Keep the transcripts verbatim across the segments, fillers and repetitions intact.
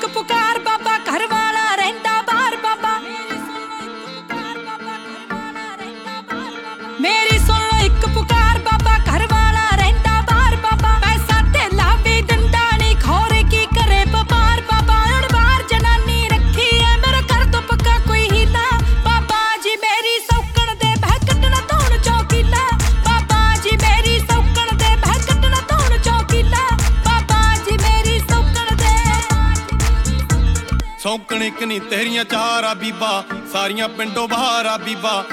ਇੱਕ ਪੁਕਾਰ ਬਾਬਾ ਘਰ ਵਾਲਾ ਰਹਿੰਦਾ ਬਾਹਰ ਬਾਬਾ ਮੇਰੀ ਸੁਣ ਲੋ ਇੱਕ ਪੁਕਾਰ ਬਾਬਾ ਘਰ ਵਾਲਾ ਰਹਿੰਦਾ ਬਾਹਰ ਬਾਬਾ ਪੈਸਾ ਧੇਲਾ ਵੀ ਦਿੰਦਾ ਨਹੀਂ ਖੋਰੇ ਕੀ ਕਰੇ ਵਪਾਰ ਬਾਬਾ ਹੁਣ ਬਾਹਰ ਜਨਾਨੀ ਰੱਖੀ ਐ ਮੇਰੇ ਘਰ ਤੋਂ ਪੱਕਾ ਕੋਈ ਹੀਲਾ ਬਾਬਾ ਜੀ ਮੇਰੀ ਸੌਕਣ ਦੇ ਬਹਿ ਕੱਟਣਾ ਧੌਣ ਚੌਕੀਲਾ ਬਾਬਾ ਜੀ ਮੇਰੀ ਸੌਕਣ ਦੇ ਬਹਿ ਕੱਟਣਾ ਧੌਣ ਚੌਕੀਲਾ ਬਾਬਾ ਜੀ ਮੇਰੀ ਸੌਕਣ ਦੇ ਸੌਕਣ ਇੱਕ ਨੀ ਤੇਰੀਆਂ ਚਾਰ ਆ ਬੀਬਾ ਸਾਰੀਆਂ ਪਿੰਡੋਂ ਬਾਹਰ ਆ ਬੀਬਾ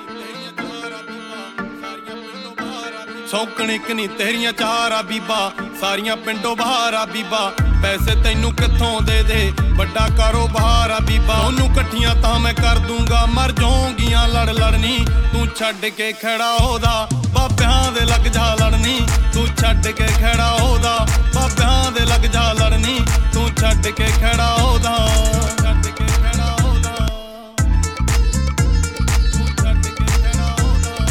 ਸੌਕਣ ਇੱਕ ਨੀ ਤੇਰੀਆਂ ਚਾਰ ਆ ਬੀਬਾ ਸਾਰੀਆਂ ਪਿੰਡੋਂ ਬਾਹਰ ਆ ਬੀਬਾ ਪੈਸੇ ਤੈਨੂੰ ਕਿੱਥੋਂ ਦੇ ਦੇ ਵੱਡਾ ਕਾਰੋਬਾਰ ਆ ਬੀਬਾ ਉਹਨੂੰ ਇਕੱਠੀਆਂ ਤਾਂ ਮੈਂ ਕਰ ਦੂੰਗਾ ਮਰ ਜਾਊਂਗੀਆਂ ਲੜ ਲੜਨੀ ਤੂੰ ਛੱਡ ਕੇ ਖੜਾ ਉਹਦਾ ਬਾਬਿਆਂ ਦੇ ਲੱਗ ਜਾ ਲੜਨੀ ਤੂੰ ਛੱਡ ਕੇ ਖੜਾ ਉਹਦਾ ਬਾਬਿਆਂ ਦੇ ਲੱਗ ਜਾ ਲੜਨੀ ਤੂੰ ਛੱਡ ਕੇ ਖੜਾ ਉਹਦਾ ਛੱਡ ਕੇ ਖੜਾ ਉਹਦਾ ਤੂੰ ਛੱਡ ਕੇ ਖੜਾ ਉਹਦਾ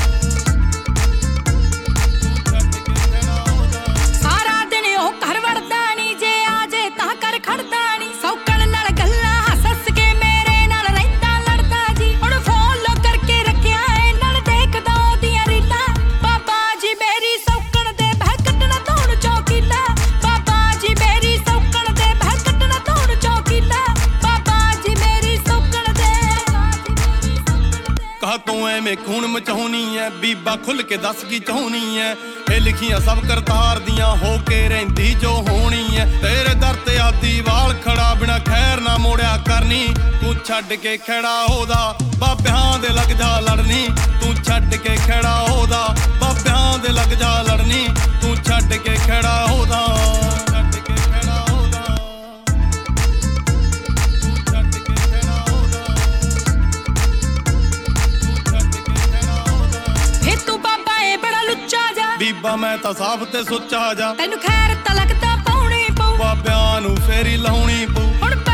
ਤੂੰ ਛੱਡ ਕੇ ਖੜਾ ਉਹਦਾ ਸਾਰਾ ਦਿਨ ਉਹ ਘਰ ਵੜਦਾ ਨਹੀਂ ਜੇ ਆ ਜੇ ਤਾਂ ਕਰ ਖੜਦਾ ਨਹੀਂ ਸੌਕਣ ਨਾਲ ਗੱਲਾਂ ਹੱਸ ਹੱਸ ਕੇ ਮੇਰੇ ਨਾਲ ਰਹਿੰਦਾ ਲੜਦਾ ਜੀ ਹੁਣ ਫੋਨ ਲੋ ਕਰਕੇ ਰੱਖਿਆ ਏ ਨਾਲ ਦੇਖਦਾ ਉਹਦੀਆਂ ਰੀਲਾਂ ਬਾਬਾ ਜੀ ਮੇਰੀ ਸੌਕਣ ਦੇ ਬਹਿ ਕੱਟਣਾ ਧੌਣ ਚੌਕੀਲਾ ਬਾਬਾ ਜੀ ਮੇਰੀ ਸੌਕਣ ਦੇ ਬਹਿ ਕੱਟਣਾ ਧੌਣ ਚੌਕੀਲਾ ਬਾਬਾ ਜੀ ਮੇਰੀ ਸੌਕਣ ਦੇ ਕਹਾ ਤੂੰ ਐਵੇਂ ਖੂਨ ਮਚਾਉਣੀ ਐ ਬੀਬਾ ਖੁੱਲ ਕੇ ਦੱਸ ਕੀ ਚਾਹੁੰਨੀ ਐ ਇਹ ਲਿਖੀਆਂ ਸਭ ਕਰਤਾਰ ਦੀਆਂ ਹੋ ਕੇ ਰਹਿੰਦੀ ਜੋ ਹੋਣੀ ਐ ਤੇਰੇ ਦਰ ਤੇ ਆਦੀ ਵਾਲ ਖੜਾ ਬਿਨਾ ਖੈਰ ਨਾ ਮੋੜਿਆ ਕਰਨੀ ਤੂੰ ਛੱਡ ਕੇ ਖੜਾ ਉਹਦਾ ਬਾਬਿਆਂ ਦੇ ਲੱਗ ਜਾ ਲੜਨੀ ਤੂੰ ਛੱਡ ਕੇ ਖੜਾ ਉਹਦਾ ਬਾਬਿਆਂ ਦੇ ਲੱਗ ਜਾ ਲੜਨੀ ਤੂੰ ਛੱਡ ਕੇ ਖੜਾ ਉਹਦਾ ਛੱਡ ਕੇ ਖੜਾ ਉਹਦਾ ਤੂੰ ਛੱਡ ਕੇ ਖੜਾ ਉਹਦਾ ਤੂੰ ਛੱਡ ਕੇ ਖੜਾ ਉਹਦਾ ਫੇ ਤੂੰ ਬਾਬਾ ਏ ਬੜਾ ਲੁੱਚਾ ਜਾ ਬੀਬਾ ਮੈਂ ਤਾਂ ਸਾਫ ਤੇ ਸੁੱਚਾ ਜਾ ਤੈਨੂੰ ਖੈਰ ਤਾਂ ਲੱਗਦਾ ਪਾਉਣੀ ਪਊ ਬਾਬਿਆਂ ਨੂੰ ਫੇਰੀ ਲਾਉਣੀ ਪਊ ਹੁਣ